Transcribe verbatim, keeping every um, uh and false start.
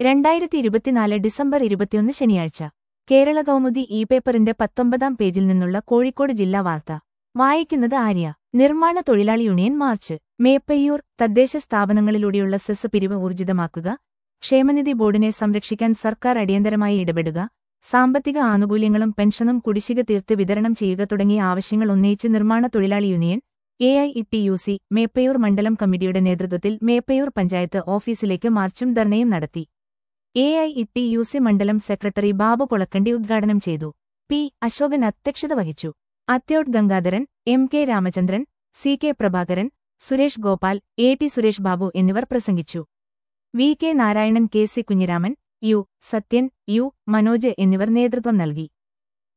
രണ്ടായിരത്തി ഇരുപത്തിനാല് ഡിസംബർ ഇരുപത്തിയൊന്ന് ശനിയാഴ്ച കേരള കൗമുദി ഇ പേപ്പറിന്റെ പത്തൊമ്പതാം പേജിൽ നിന്നുള്ള കോഴിക്കോട് ജില്ലാ വാർത്ത വായിക്കുന്നത് ആര്യ. നിർമ്മാണ തൊഴിലാളി യൂണിയൻ മാർച്ച്. മേപ്പയ്യൂർ. തദ്ദേശ സ്ഥാപനങ്ങളിലൂടെയുള്ള സെസ് പിരിവ് ഊർജിതമാക്കുക, ക്ഷേമനിധി ബോർഡിനെ സംരക്ഷിക്കാൻ സർക്കാർ അടിയന്തരമായി ഇടപെടുക, സാമ്പത്തിക ആനുകൂല്യങ്ങളും പെൻഷനും കുടിശ്ശിക തീർത്ത് വിതരണം ചെയ്യുക തുടങ്ങിയ ആവശ്യങ്ങൾ ഉന്നയിച്ച് നിർമ്മാണ തൊഴിലാളി union A I E T U C Meppayyur മണ്ഡലം കമ്മിറ്റിയുടെ നേതൃത്വത്തിൽ മേപ്പയ്യൂർ പഞ്ചായത്ത് ഓഫീസിലേക്ക് മാർച്ചും ധർണയും നടത്തി. A I E T U C മണ്ഡലം സെക്രട്ടറി ബാബു കൊളക്കണ്ടി ഉദ്ഘാടനം ചെയ്തു. പി അശോകൻ അധ്യക്ഷത വഹിച്ചു. Athyott Gangadharan, M K Ramachandran, C K Prabhakaran, Suresh Gopal, A T Suresh Babu എന്നിവർ പ്രസംഗിച്ചു. V K Narayanan, K C Kunhiraman, U Sathyan, U Manoj എന്നിവർ നേതൃത്വം നൽകി.